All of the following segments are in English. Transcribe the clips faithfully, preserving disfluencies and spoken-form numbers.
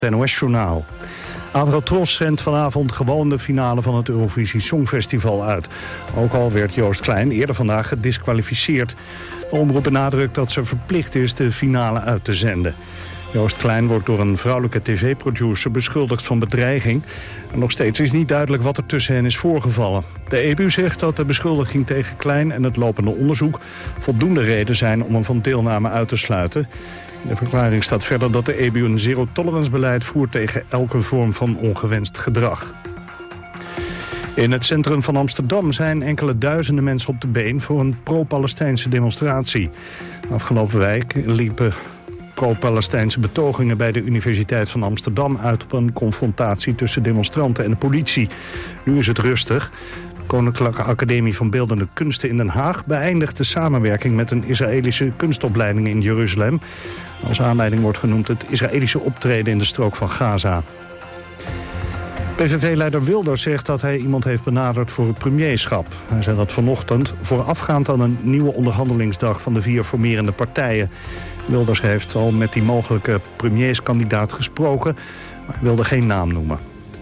Het N O S-journaal. Avrotros zendt vanavond gewoon de finale van het Eurovisie Songfestival uit. Ook al werd Joost Klein eerder vandaag gediskwalificeerd. De omroep benadrukt dat ze verplicht is de finale uit te zenden. Joost Klein wordt door een vrouwelijke tv-producer beschuldigd van bedreiging. En nog steeds is niet duidelijk wat er tussen hen is voorgevallen. De E B U zegt dat de beschuldiging tegen Klein en het lopende onderzoek voldoende reden zijn om hem van deelname uit te sluiten. In de verklaring staat verder dat de E B U een zero-tolerance-beleid voert tegen elke vorm van ongewenst gedrag. In het centrum van Amsterdam zijn enkele duizenden mensen op de been voor een pro-Palestijnse demonstratie. Afgelopen week liepen pro-Palestijnse betogingen bij de Universiteit van Amsterdam uit op een confrontatie tussen demonstranten en de politie. Nu is het rustig. De Koninklijke Academie van Beeldende Kunsten in Den Haag beëindigt de samenwerking met een Israëlische kunstopleiding in Jeruzalem. Als aanleiding wordt genoemd het Israëlische optreden in de strook van Gaza. P V V-leider Wilders zegt dat hij iemand heeft benaderd voor het premierschap. Hij zei dat vanochtend voorafgaand aan een nieuwe onderhandelingsdag van de vier formerende partijen. Wilders heeft al met die mogelijke premierskandidaat gesproken, maar wilde geen naam noemen.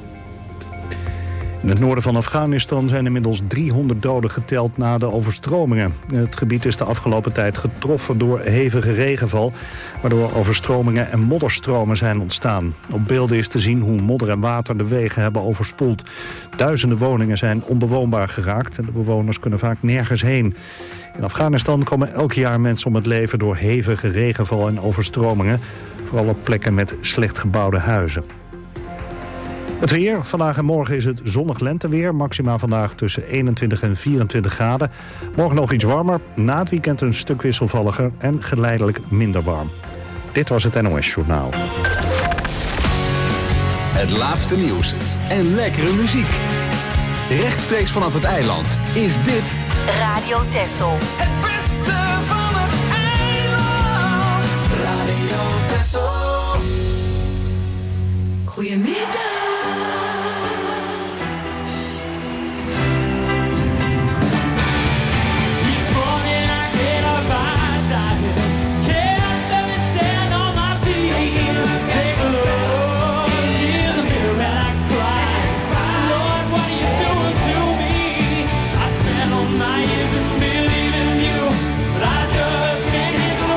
In het noorden van Afghanistan zijn inmiddels driehonderd doden geteld na de overstromingen. Het gebied is de afgelopen tijd getroffen door hevige regenval, waardoor overstromingen en modderstromen zijn ontstaan. Op beelden is te zien hoe modder en water de wegen hebben overspoeld. Duizenden woningen zijn onbewoonbaar geraakt en de bewoners kunnen vaak nergens heen. In Afghanistan komen elk jaar mensen om het leven door hevige regenval en overstromingen, vooral op plekken met slecht gebouwde huizen. Het weer. Vandaag en morgen is het zonnig lenteweer. Maxima vandaag tussen eenentwintig en vierentwintig graden. Morgen nog iets warmer. Na het weekend een stuk wisselvalliger en geleidelijk minder warm. Dit was het N O S-journaal. Het laatste nieuws en lekkere muziek. Rechtstreeks vanaf het eiland is dit Radio Texel. Het beste van het eiland. Radio Texel. Goedemiddag.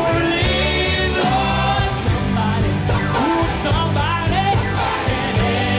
Somebody, somebody,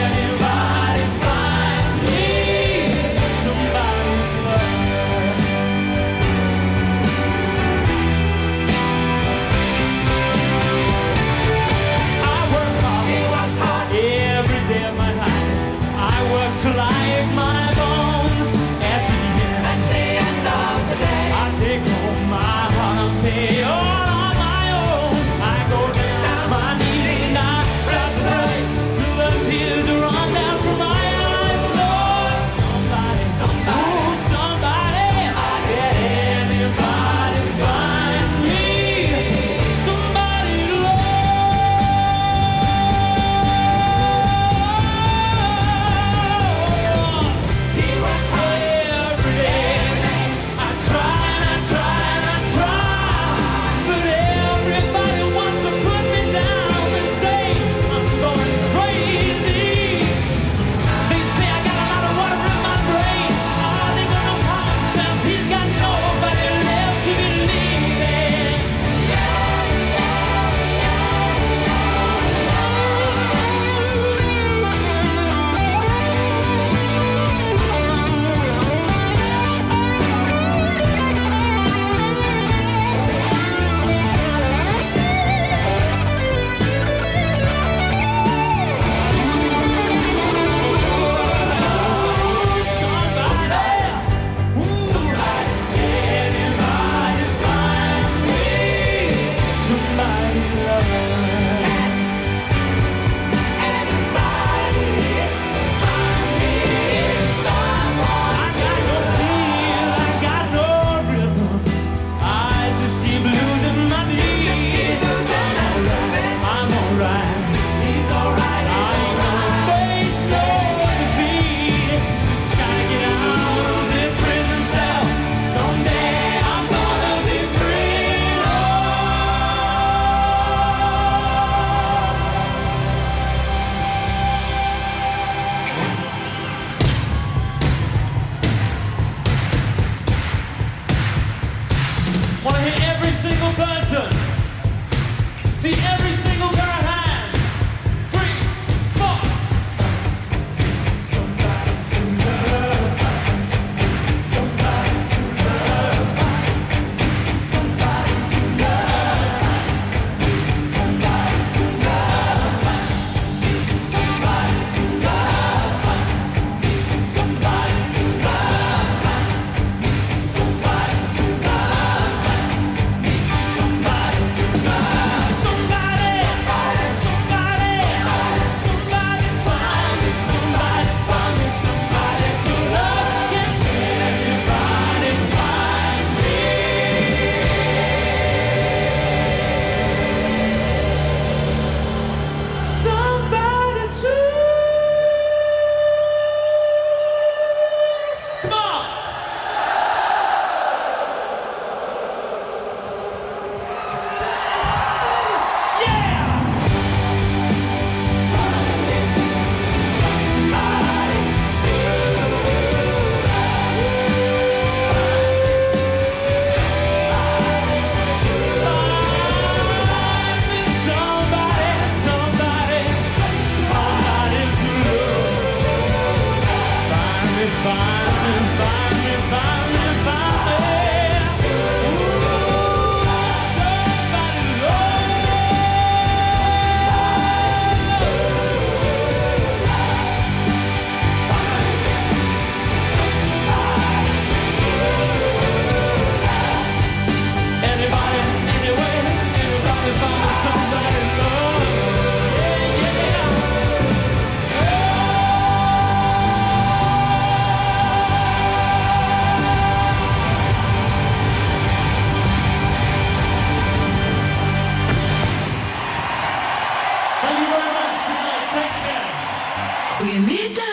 Goedemiddag.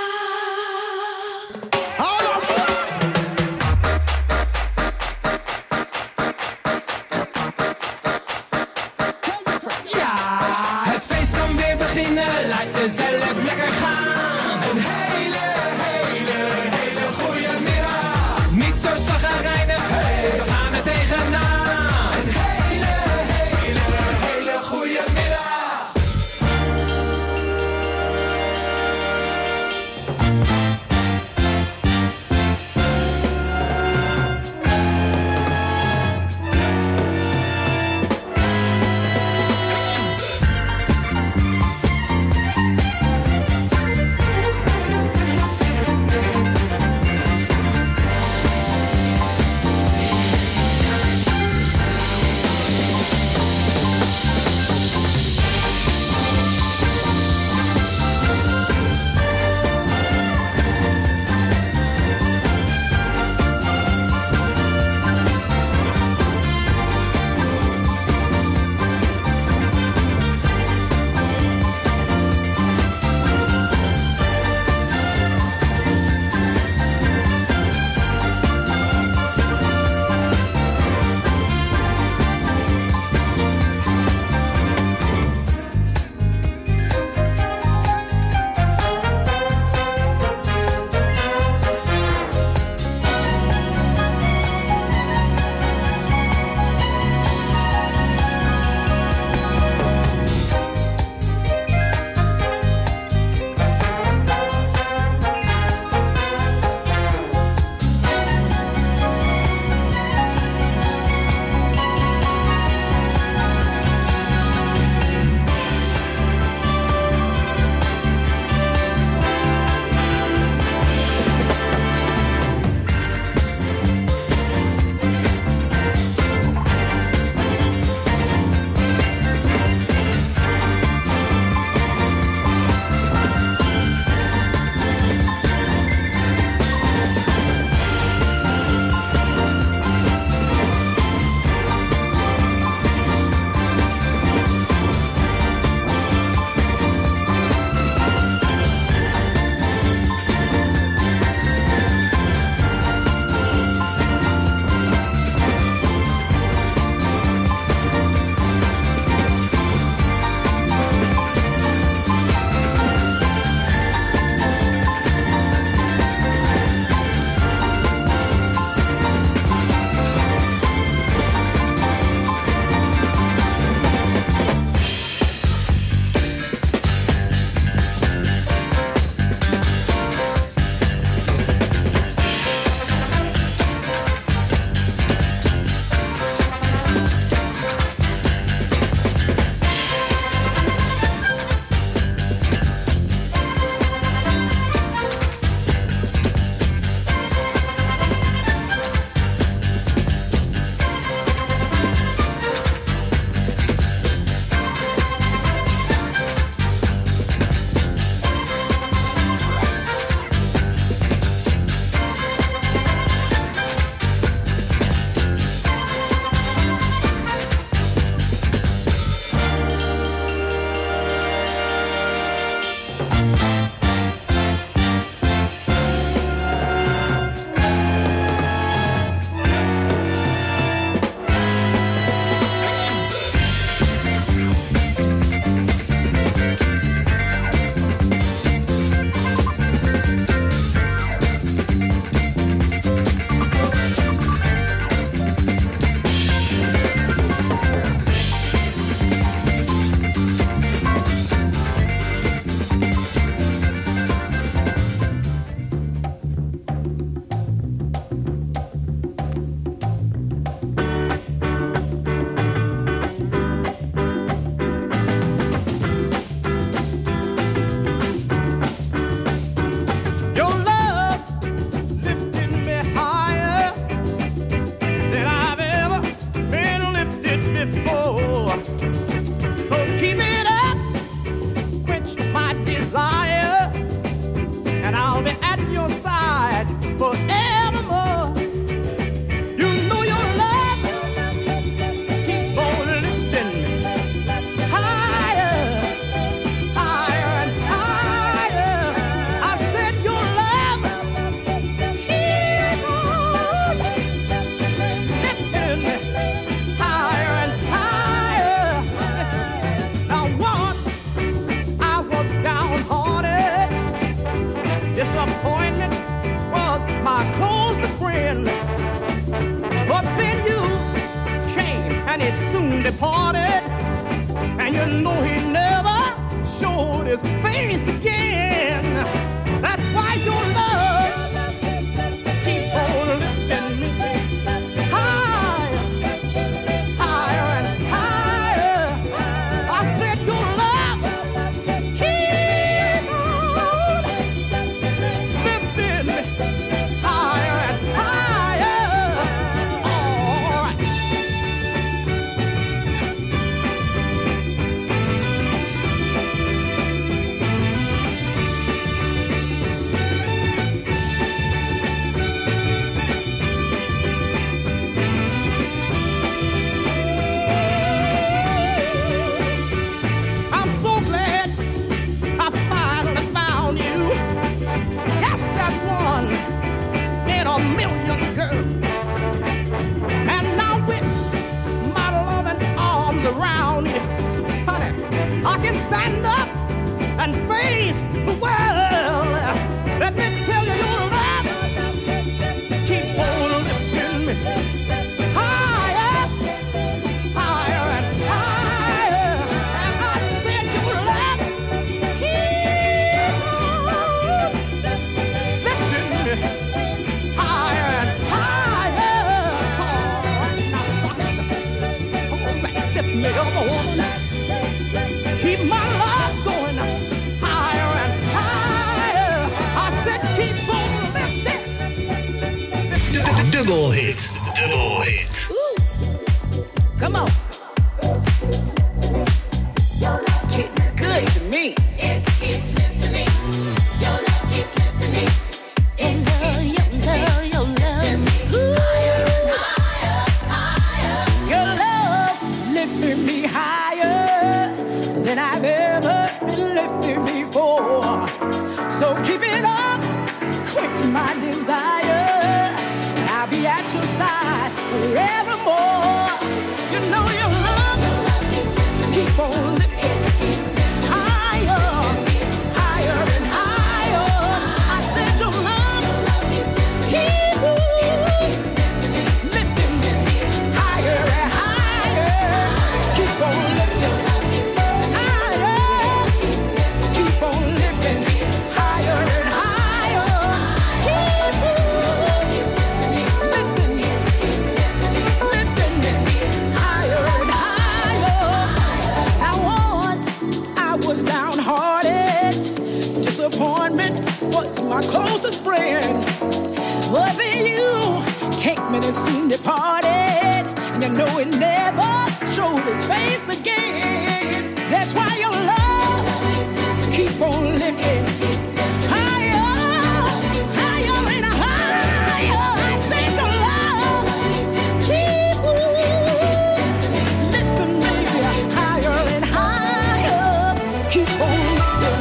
Zelf lekker gaan. Een hele, hele, hele goede middag. Niet zo chagrijnig, hey, we gaan er tegenaan. Een hele, hele, hele goede middag. Disappointment was my closest friend. But then you came and he soon departed. And you know he never showed his face again. That's why your love keep on lifting me higher, higher and higher. I said your love keep on lifting me higher and higher. All right. I'm so glad I finally found you. Yes, that one in a million girls. And now with my loving arms around you, honey, I can stand up and face the world. Let me tell you, your love keep on lifting me higher, higher and higher. And I said your love keep on lifting me higher and higher. All right, now suck it. All right, lift me up, oh. Keep my love going higher and higher. I said keep on lifting. Double hit. Double hit. Come on. Get good to me. It keeps lifting me. Your love keeps lifting me. It keeps lifting me. Your love, Higher, higher, higher. your love lifted me higher than I've ever been lifted before. So keep it up, quench my desire, and I'll be at your side forevermore. You know your love keep on lifting higher, higher and higher. I said your love keep on lifting me higher and higher. Keep on lifting higher. Keep on lifting higher and higher. Keep on lifting me, lifting me higher and higher. Now once I was downhearted. Disappointment was my closest friend. But then you came and it soon departed. And you know it never showed his face again. That's why your love keep on lifting higher, higher and higher. I said your love keep on lifting me higher and higher. Keep on lifting.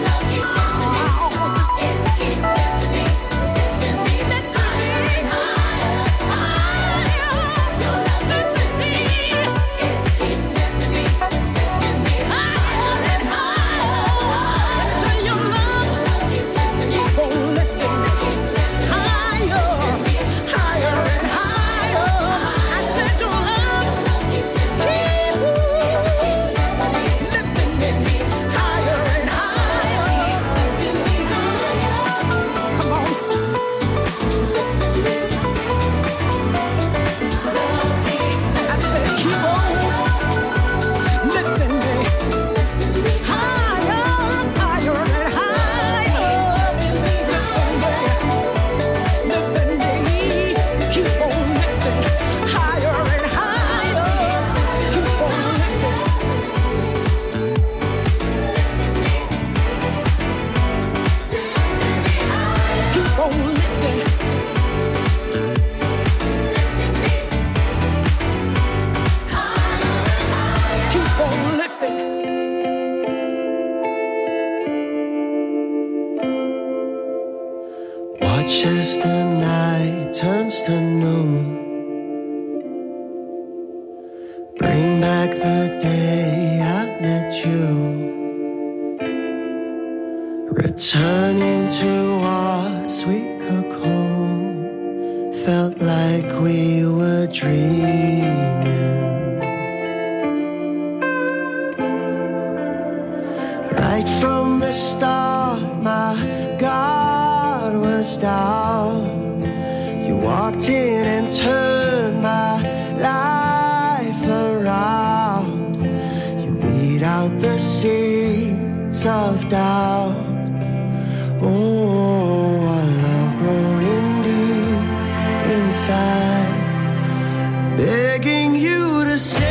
It keeps lifting me. Lifting me higher, higher, higher. Your love keeps lifting me. It keeps lifting me. Lifting me higher and higher. Till your love Keeps lifting me. keep on lifting higher, higher and higher. I said your love keep on lifting me higher and higher. Come on. I said keep on lifting me higher, higher and higher. Lifting me, lifting me. Keep on lifting higher and higher. Keep on lifting. Keep on lifting. Keep on lifting. Watch as the night turns to noon. Bring back the day I met you. Returning to our sweet cocoon, felt like we were dreaming. Right from the start, my guard was down. You walked in and turned my life around. You weed out the seeds of doubt. Oh, our love growing deep inside, begging you to stay.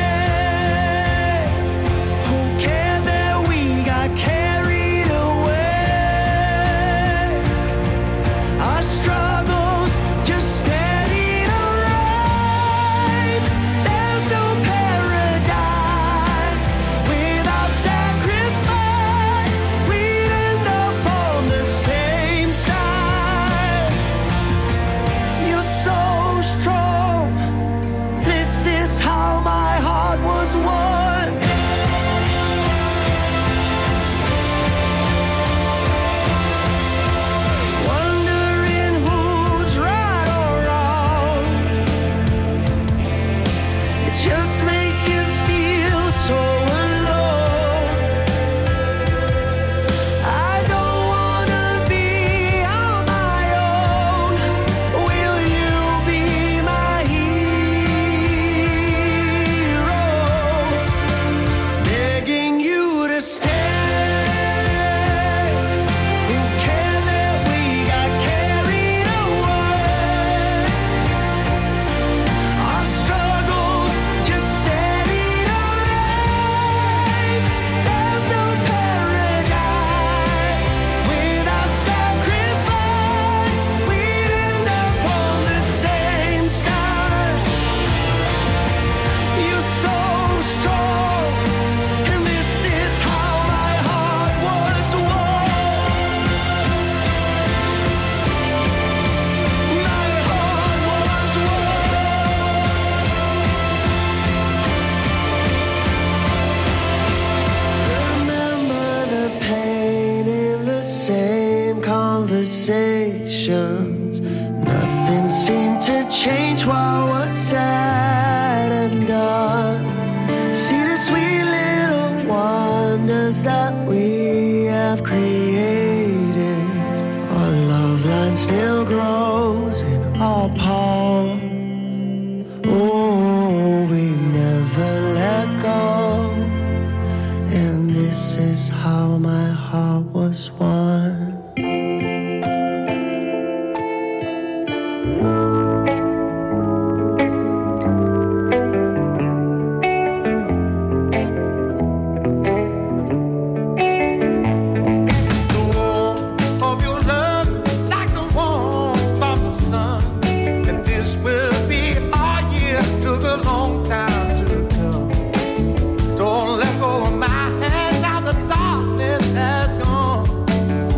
Who cared that we got carried away? Our struggles just steadied our right. There's no paradise without sacrifice. We'd end up on the same side. You're so strong. This is how my heart was won. Wondering who's right or wrong. It just makes you feel so alone. I don't wanna be on my own. Will you be my hero? Begging you to stay. Who cared that we got carried away? Our struggles just steadied our right. There's no paradise without sacrifice. We'd end up on the same side. You're so strong, and this is how my heart was won. My heart was won. Remember the pain in the same conversations. Nothing seemed to change while what's said and done. See the sweet little wonders that we have created. Our love line still grows in our palm. Oh, we never let go. And this is how my heart was won. The warmth of your love, like the warmth of the sun. And this will be our year to the long time to come. Don't let go of my hand, now the darkness has gone.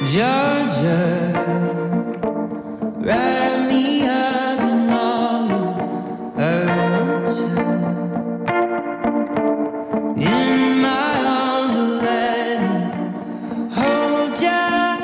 Georgia, wrap me up in all you hurt you. In my arms, let me hold ya.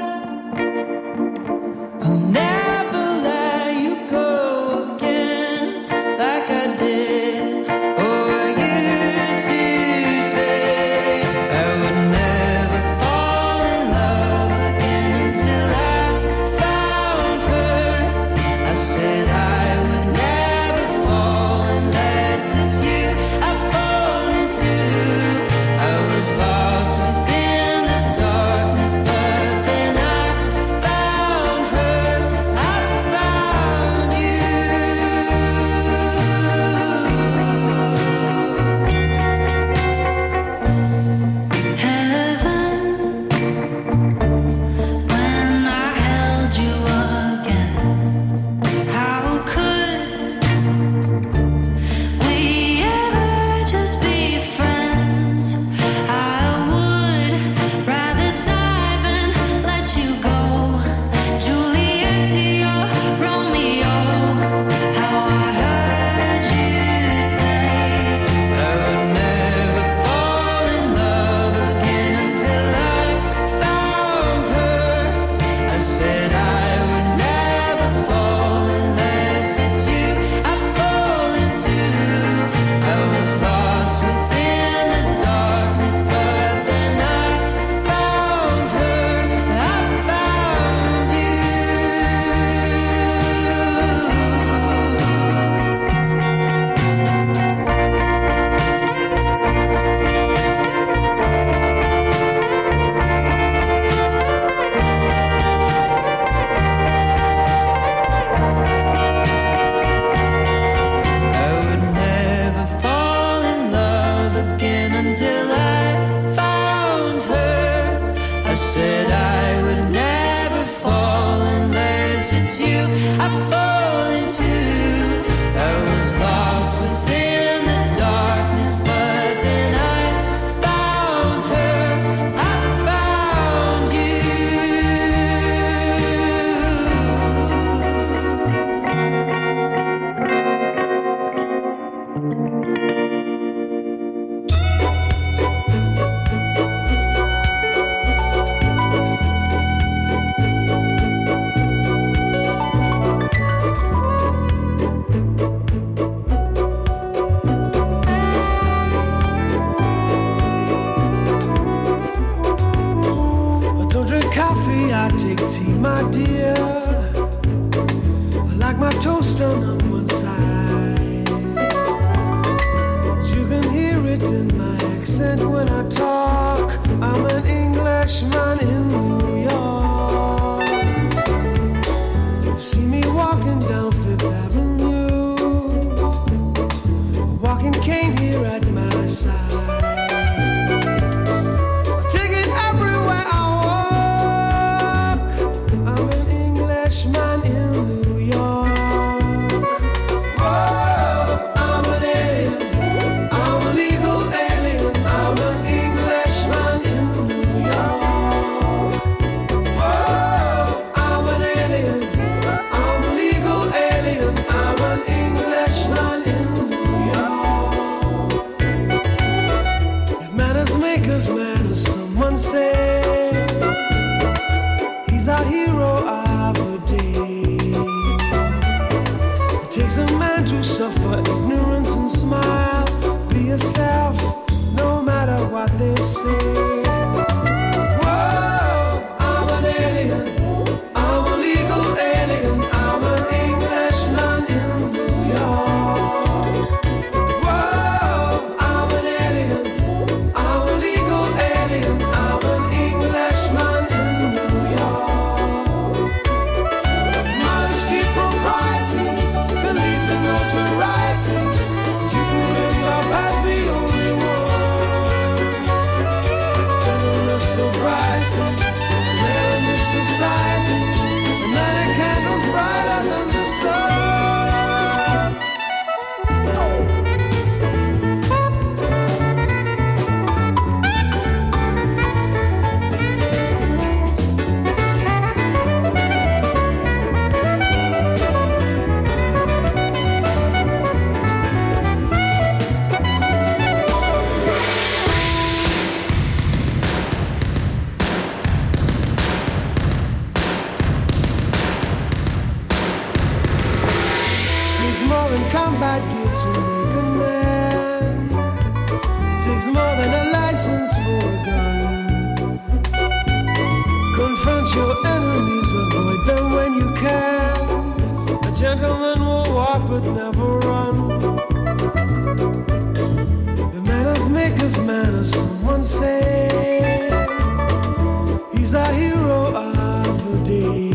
I'll never let you go again like I did or used to say. I would never fall in love again until I found her. I said I would never fall unless it's you I fall into. I was lost within the darkness, but then I found her. I found you. Heaven, when I held you again, how could we ever just be friends? I would rather die than let you go. Juliet to your Romeo, how I heard you say I would never fall in love again until I found her. I said I would never fall unless it's you I fall into. I was lost within the darkness, but then I found her. I found you. I would never fall in love again until I found her. I said I would never fall unless it's you I fall into. I was lost within the darkness, but then I found her. I found you. I don't drink coffee, I take tea, my dear. I like my toast done on one side. You can hear it in my accent when I talk. I'm an Englishman in New York. You see me walking down Fifth Avenue, walking cane here at my side. Take it everywhere I walk. I'm an Englishman in New York. Whoa, I'm an alien. I'm a legal alien. I'm an Englishman in New York. to make a man. It takes more than a license for a gun. Confront your enemies, avoid them when you can. A gentleman will walk but never run. The manners make of manners, someone say. He's a hero of the day.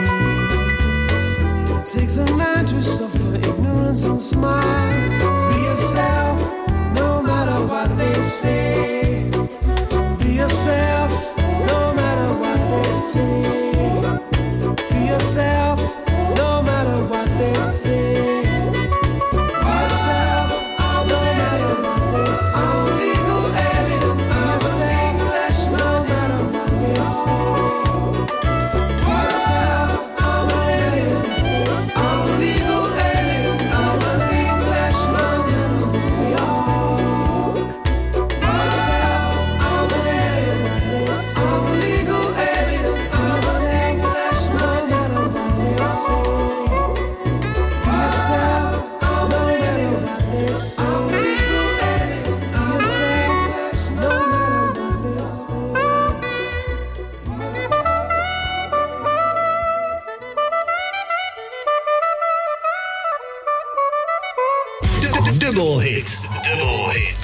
It takes a man to suffer ignorance and smile. Be yourself, no matter what they say. Be yourself, no matter what they say. Be yourself, no matter what they say. Be yourself, no matter what they say. I'm a legal alien, I'm a Englishman, no matter what they say. Be yourself, I'm an alien, I'm a legal alien, I'm a Englishman, no matter what they say. Be yourself, I'm an alien, I'm a legal alien, I'm a Englishman, no matter what they say. Be yourself, I'm an alien, I'm a legal alien, I'm a Englishman, no matter what they say. Double hit. Double hit.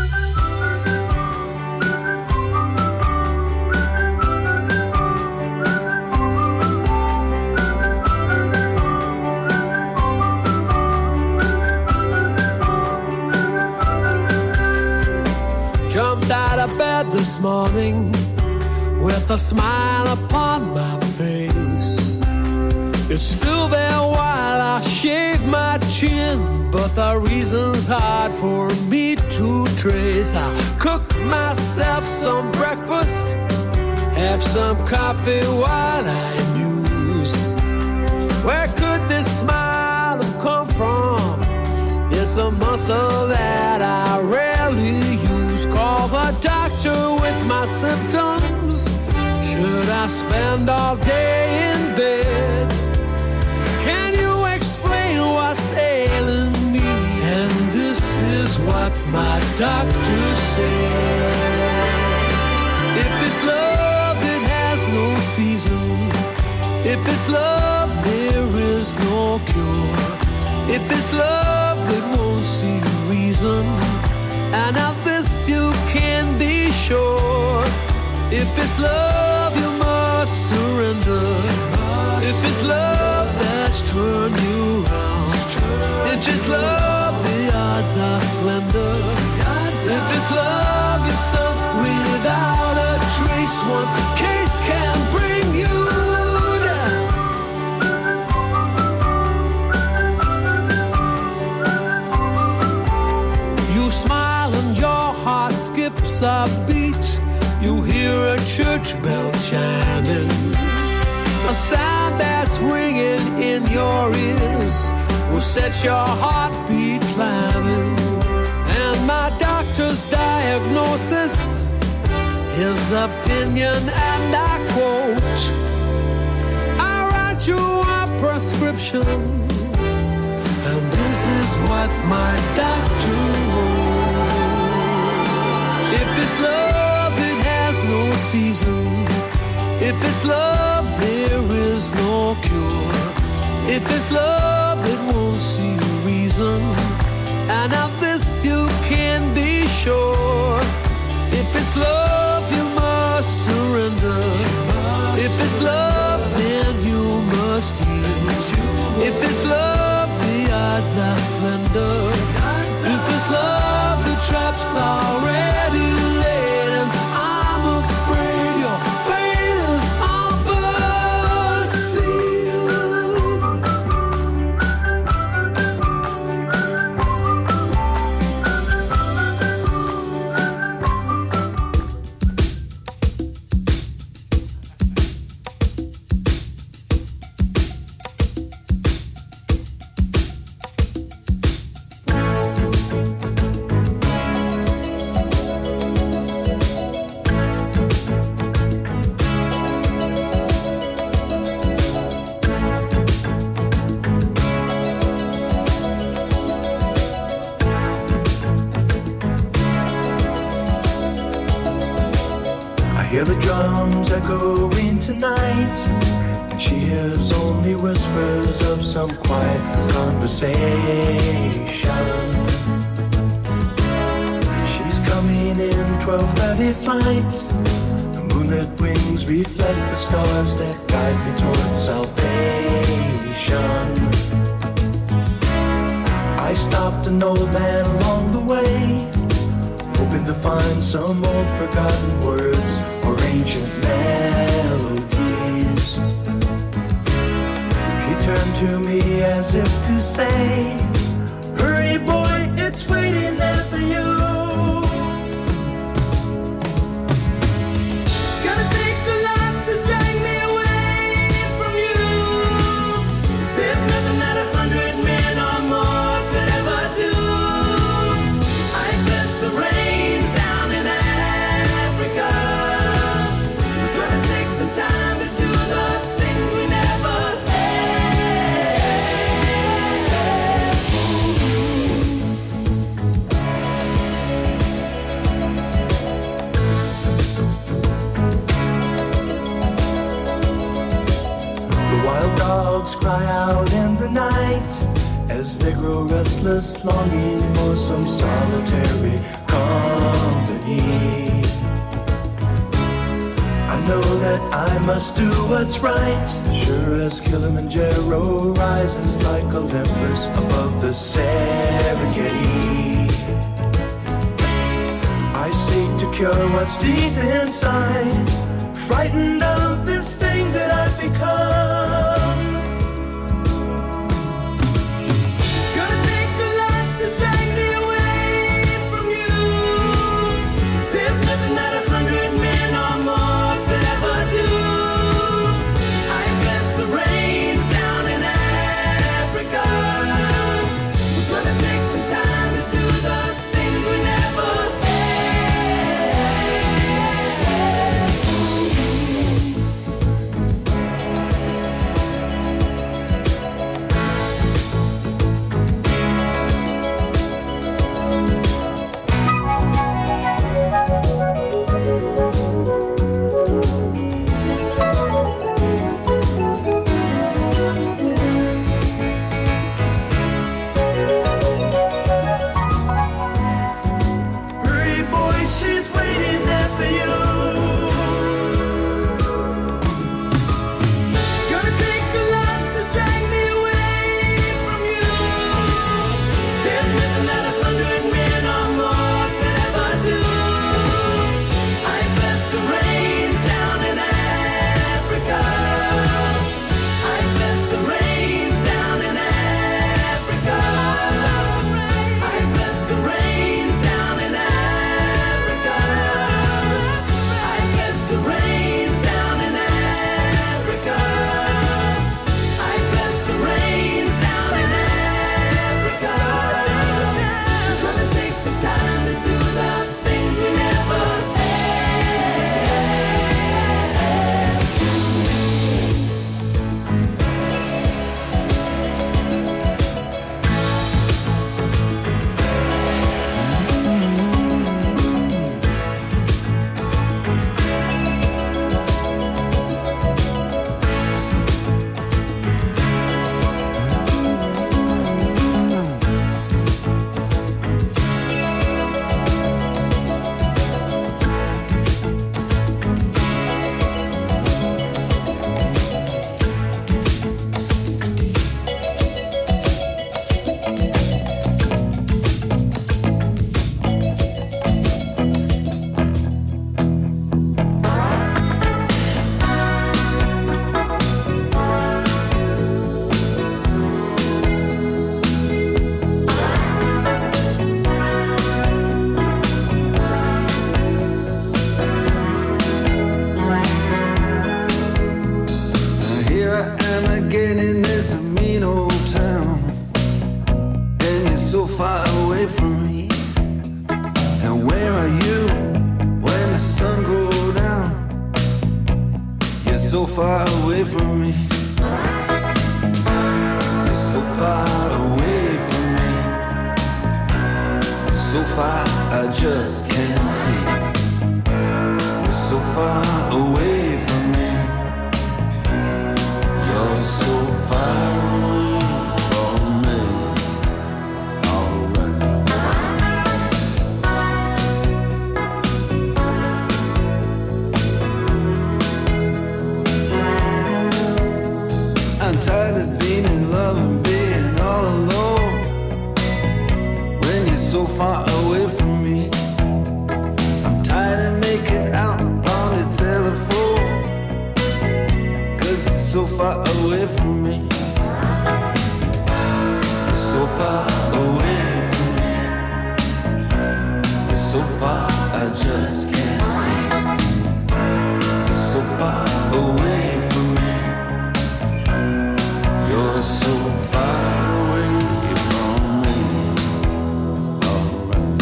Jumped out of bed this morning with a smile upon my face. It's still there while I shave my chin, but the reason's hard for me to trace. I cook myself some breakfast, have some coffee while I muse. Where could this smile have come from? It's a muscle that I rarely use. Call the doctor with my symptoms. Should I spend all day in bed? Can you explain what's ailing me? And this is what my doctor said. If it's love, it has no season. If it's love, there is no cure. If it's love, it won't see reason. And of this you can be sure. If it's love, you must surrender. If it's love that's turned you round, if it's love, the odds are slender. If it's love, you're sunk without a trace. One case can bring you down. You smile and your heart skips a beat. You hear a church bell chiming, a sound that's ringing in your ears will set your heartbeat climbing. And my doctor's diagnosis, his opinion, and I quote, I write you a prescription, and this is what my doctor wrote. If it's love, it has no season. If it's love, there is no cure. If it's love, it won't see reason. And of this you can be sure. If it's love, you must surrender. If it's love, then you must yield. If it's love, the odds are slender. If it's love, the trap's already laid. And I'm afraid you're faded on but sealed. comes echoing tonight, and she hears only whispers of some quiet conversation. She's coming in twelve thirty flight. The moonlit wings reflect the stars that guide me towards salvation. I stopped an old man along the way, hoping to find some old forgotten words or ancient melodies. He turned to me as if to say, hurry boy, it's waiting there for you. Gonna take a lot to drag me away from you. There's nothing that a hundred men or more could ever do. I bless the rains down in Africa. We're gonna take some time to do the things we never The wild dogs cry out in the night as they grow restless, longing for some solitary company. I know that I must do what's right, sure as Kilimanjaro rises like Olympus above the Serengeti. I seek to cure what's deep inside, frightened of this thing that I've become. Gonna take a lot to drag me away from you. There's nothing that a hundred men or more could ever do. I bless the rains down in Africa. We're gonna take some time to do the things we never Hurry, boy, she's waiting there for you. Gonna take a lot to drag me away from you. There's nothing that a hundred men or more could ever do. I bless the rains down in Africa. I bless the rains down in Africa. I bless the rains down in Africa. I bless the rains down in Africa. I bless the rains down in Africa. We're gonna take some time to do the things we never Here I am again in this mean old town, and you're so far away from me. And where are you when the sun goes down? You're so far away from me. You're so far away from me. So far I just can't see. You're so so far away from me. You're so far away from me. Alright. I'm tired of being in love and being all alone when you're so far away from me. I'm tired of making out on the telephone, 'cause you're so far away from me. You're so far away from me. You're so far I just can't see. You're so far away from me. You're so far away from me. Alright.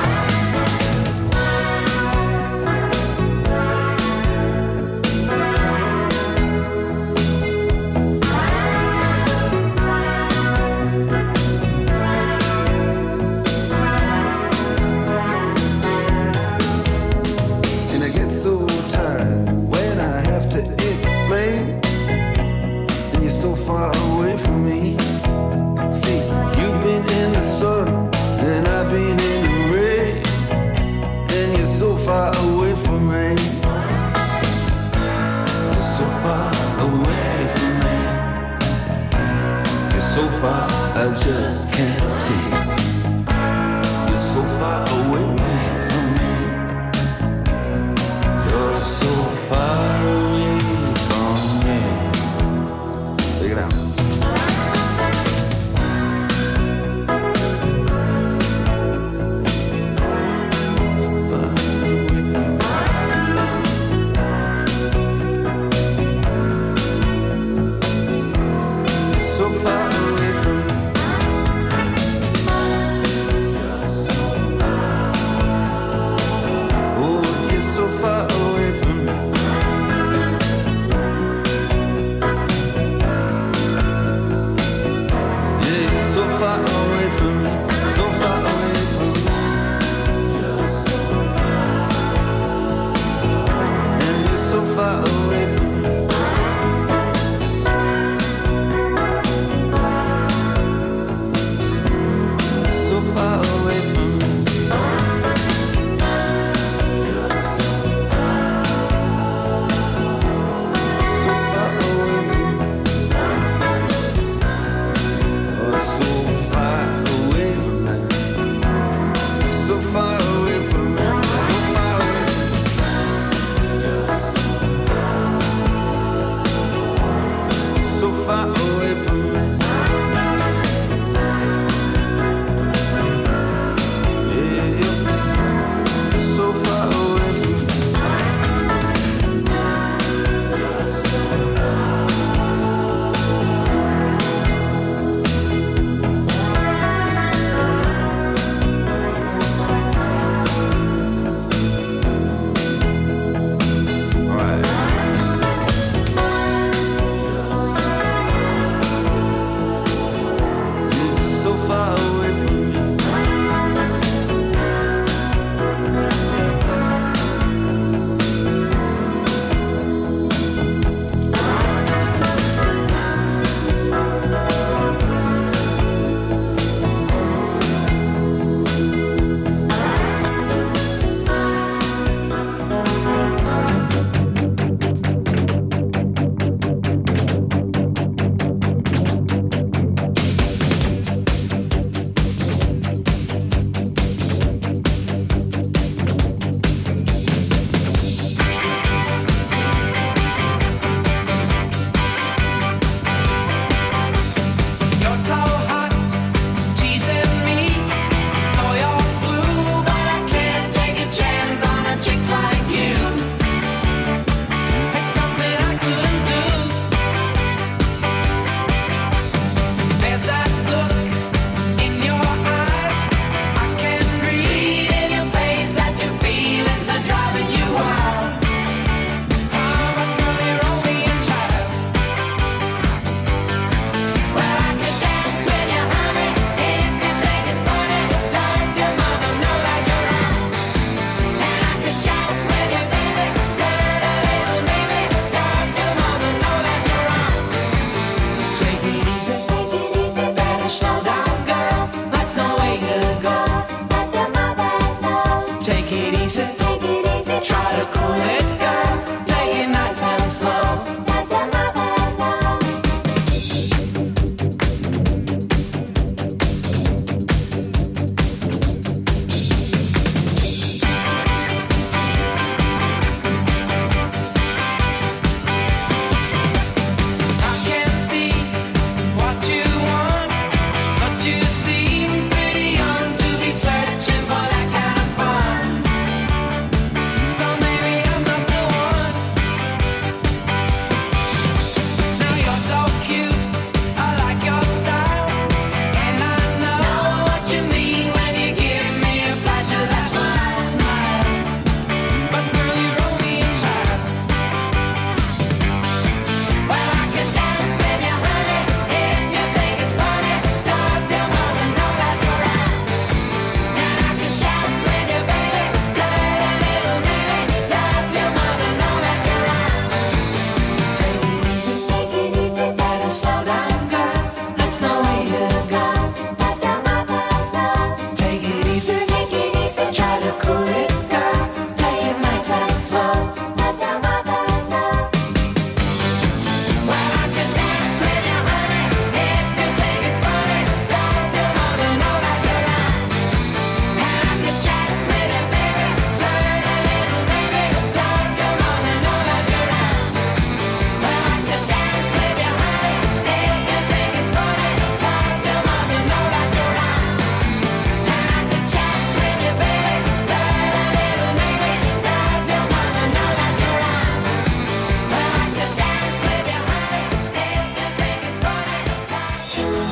And I get so tired when I have to explain. And you're so far away from me. See, you've been in the sun and I've been in the rain, and you're so far away from me. You're so far away from me. You're so far I just can't see. You're so far away from me. You're so far away from me. Take it out. So far away from me. cool it, girl. Take it nice and slow. Does your mother know? I can see what you want, but you seem pretty young to be searching for that kind of fun. So maybe I'm not the one. Now you're so cute, I like your style, and I know what you mean when you give me a flash of that smile. But girl, you're only a child. Well, I could dance with you, honey, if you think it's funny. Does your mother know that you're out? And I could chat with you, baby, flirt a little, maybe. Does your mother know that you're out? Take it easy, take it easy, better slow down, girl. That's no way to go. Does your mother know? Take it easy, take it easy, try to cool it, girl. Take it nice and slow. Does your mother know? Well, I could dance with you, honey, if you think it's funny. Does your mother know that you're out? And I could chat with you, baby, flirt a little, maybe. Does your mother know that you're out? Well, I could dance with you, honey, if you think it's funny. Does your mother know that you're out? And I could chat with you, baby, flirt a little, maybe. Does your mother know that you're out? Well, I could dance with you, honey, if you think it's funny.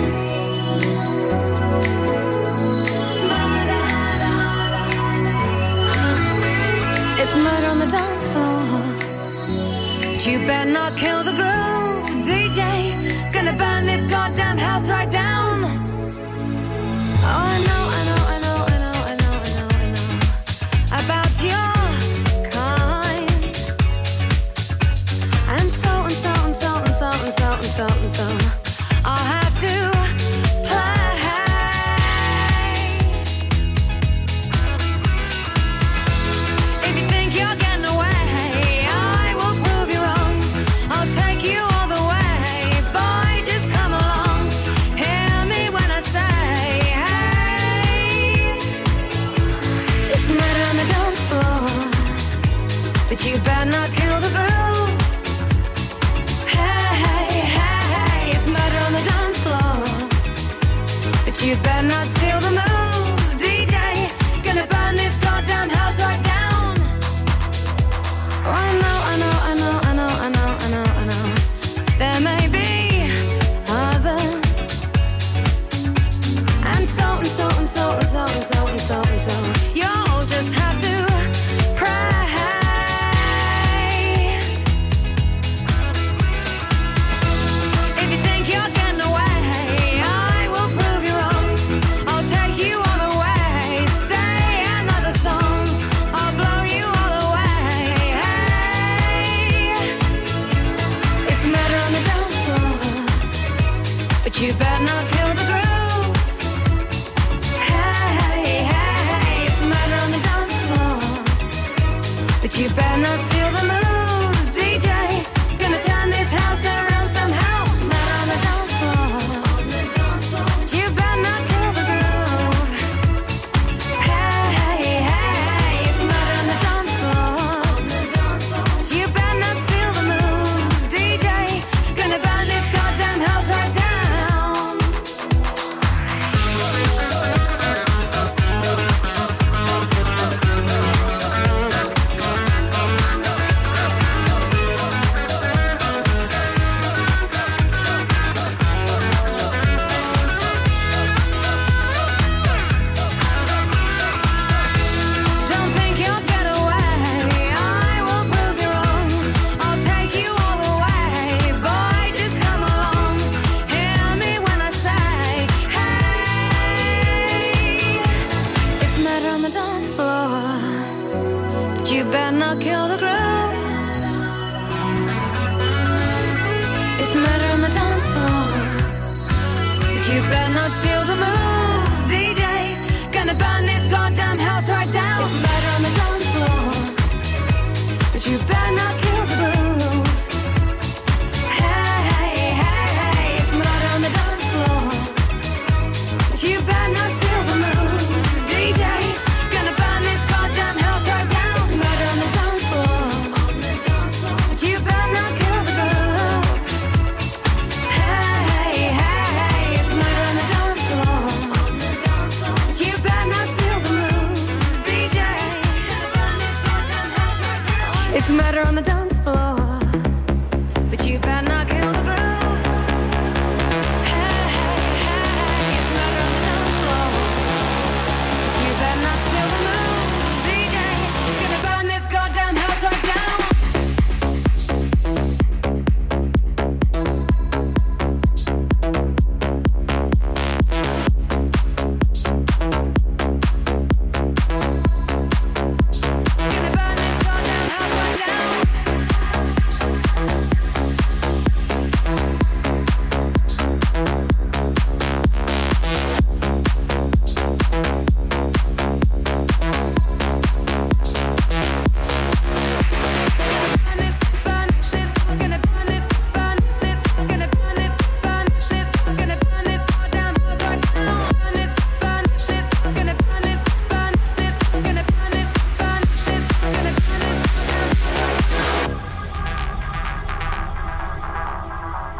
It's murder on the dance floor. But you better not kill the groove, D J. Gonna burn this goddamn house right down. Oh, I know, I know, I know, I know, I know, I know, I know about your kind. And so and so and so and so and so and so and so. I'll have to play. If you think you're getting away, I will prove you wrong. I'll take you all the way. Boy, just come along. Hear me when I say, hey. It's murder on the dance floor, but you better not kill the groove. Hey, hey, hey, hey. It's murder on the dance floor, but you better not steal the moves, D J. Gonna burn this goddamn house right down. Oh, I know, I know, I know, I know, I know, I know, I know. There may be others, and so and so and so and so and so and so and so. You'll just have to pray. If you think you're getting away, I will prove you wrong. I'll take you all the way. Stay another song. I'll blow you all away. Hey. It's murder on the dance floor, but you better not kill the groove. Hey, hey, hey. It's murder on the dance floor, but you better not steal the moves, D J. Gonna turn this house around somehow. Murder on the dance floor, but you better not kill the groove. Hey, hey, hey. It's murder on the dance floor, but you better not steal the moves, D J. Gonna burn this goddamn house right down. Don't think you'll get away. I will prove you wrong. I'll take you all the way. Boy, just come along. Hear me when I say, hey. It's murder on the dance floor, but you better not kill the groove. It's murder on the dance floor, but you better not steal the moves, D J. Gonna burn this goddamn house right down. It's murder on the dance floor,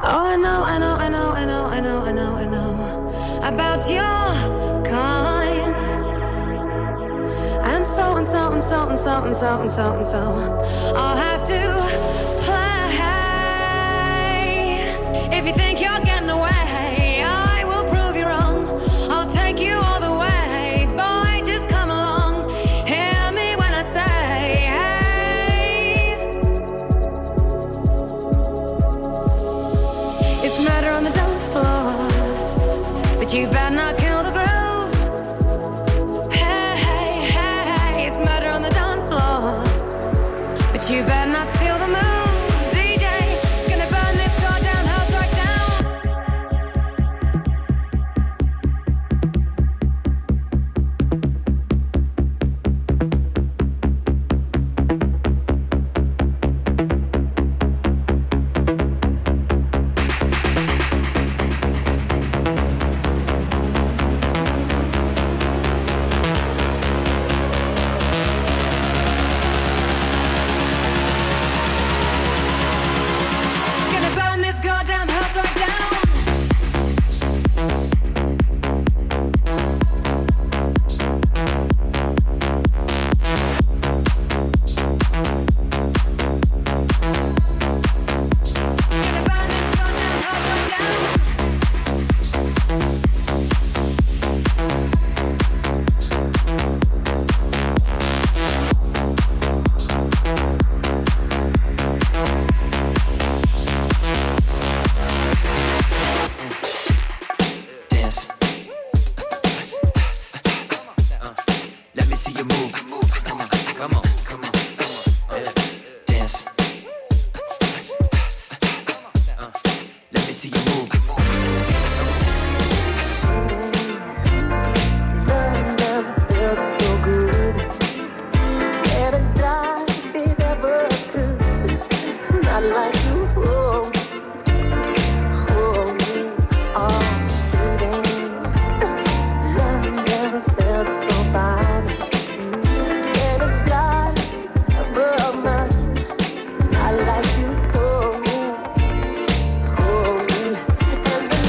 Oh, I know, I know, I know, I know, I know, I know, I know about your kind. And so and so and so and so and so and so and so I'll have to play. If you think you're getting away, I will prove you wrong. I'll take you all the way. Boy, just come along. Hear me when I say, hey. It's murder on the dance floor, but you better not kill the groove. Hey, hey, hey, hey, it's murder on the dance floor, but you better not steal the moves. D J, gonna burn this goddamn house right down. Gonna burn this goddamn house right down. Gonna burn this goddamn house right down. Dance. Uh, let me see you move. Come on, come on, come on. Yeah. Dance. Uh, let me see you move. Love never felt so good. Can't I die if it ever could? Not like you, oh, oh, me, oh, baby. Love never felt so fine. Can't I die if ever mine? Not like you, oh, me, oh, me. And the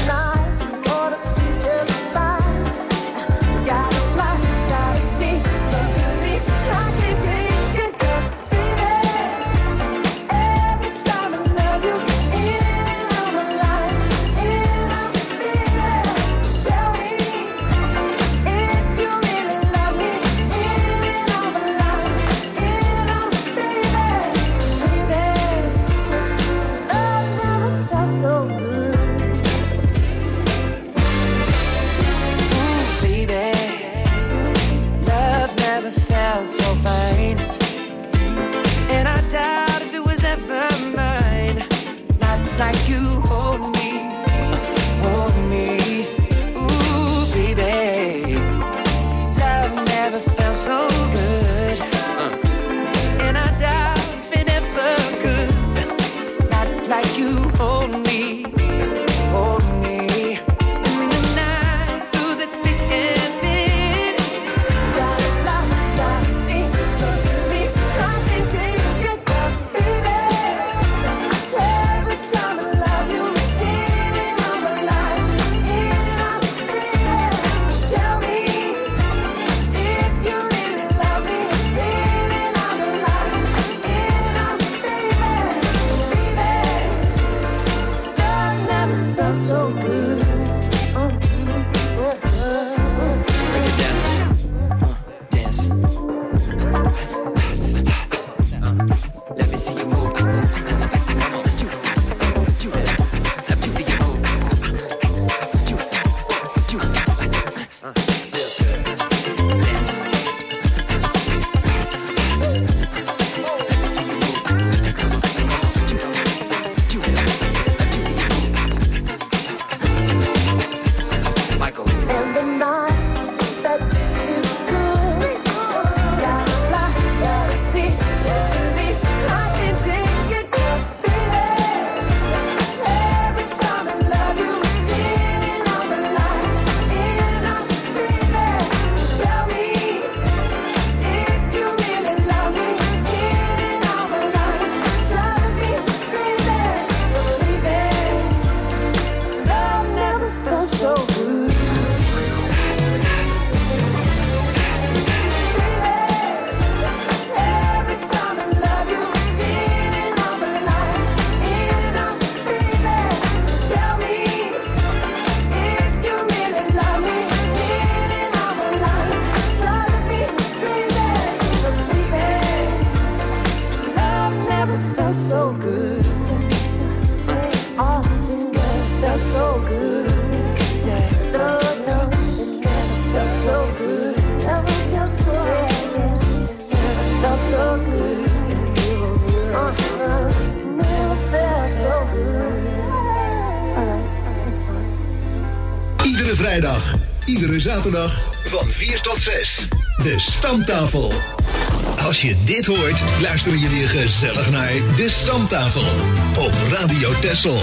vrijdag. Iedere zaterdag van vier tot zes. De Stamtafel. Als je dit hoort, luister je weer gezellig naar De Stamtafel. Op Radio Texel.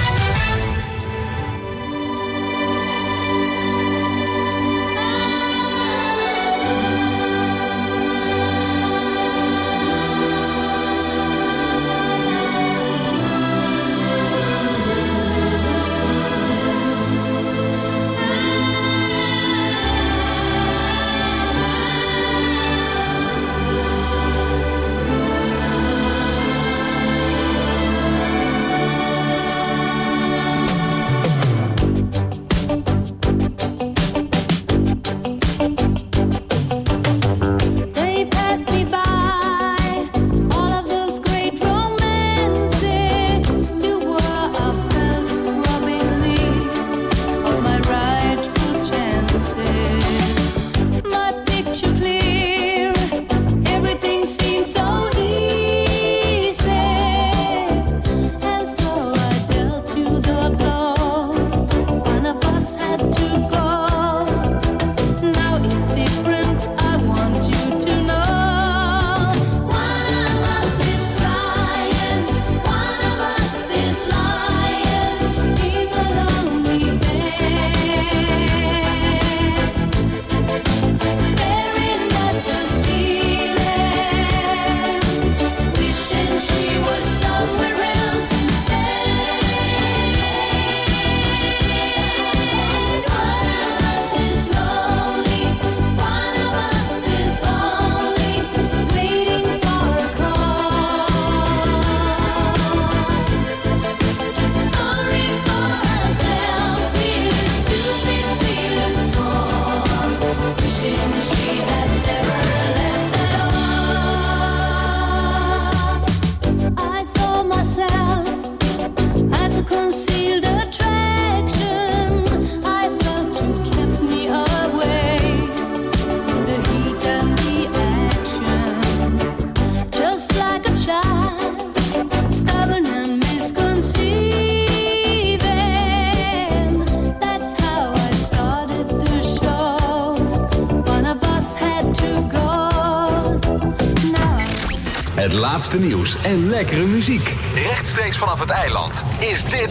Het laatste nieuws en lekkere muziek. Rechtstreeks vanaf het eiland is dit...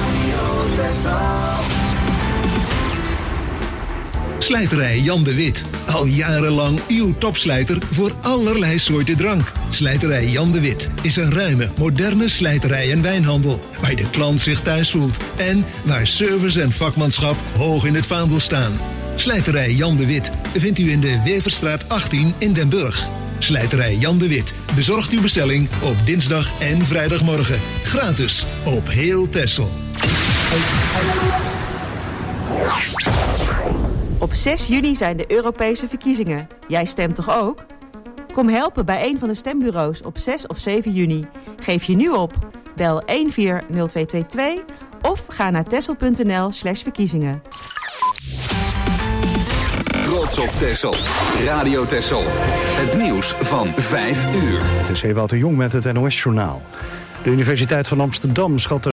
Slijterij Jan de Wit. Al jarenlang uw topslijter voor allerlei soorten drank. Slijterij Jan de Wit is een ruime, moderne slijterij en wijnhandel. Waar de klant zich thuis voelt. En waar service en vakmanschap hoog in het vaandel staan. Slijterij Jan de Wit vindt u in de Weverstraat achttien in Den Burg. Slijterij Jan de Wit bezorgt uw bestelling op dinsdag en vrijdagmorgen. Gratis op heel Texel. Op zes juni zijn de Europese verkiezingen. Jij stemt toch ook? Kom helpen bij een van de stembureaus op zes of zeven juni. Geef je nu op. Bel een vier nul twee twee twee of ga naar texel.nl slash verkiezingen. Trots op Texel. Radio Texel. Het nieuws van vijf uur. Het is Ewout de Jong met het N O S-journaal. De Universiteit van Amsterdam schat